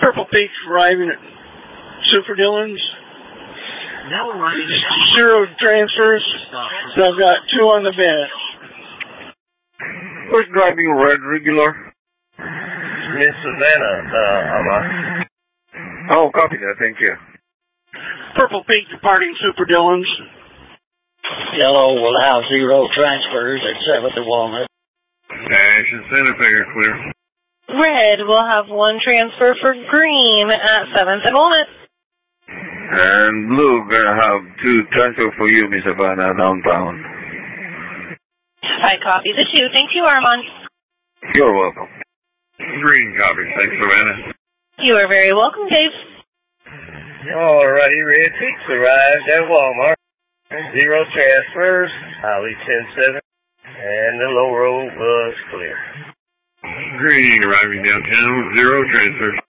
Purple Peach arriving at Super Dillon's. No, right. 0 transfers. So I've got 2 on the bench. Who's driving red regular? Miss Savannah, Oh, copy that, thank you. Purple Peach departing Super Dillon's. Yellow will have 0 transfers at 7th and Walnut. Ash and Santa Fe are clear. Red will have 1 transfer for green at 7th and Walnut. And blue gonna have 2 transfer for you, Miss Savannah, downtown. I copy the 2. Thank you, Armand. You're welcome. Green copy, thanks, Savannah. You are very welcome, Dave. Alrighty, Red Peaks arrived at Walmart. 0 transfers, Holly 10-7, and the low road was clear. Green arriving downtown with 0 transfers.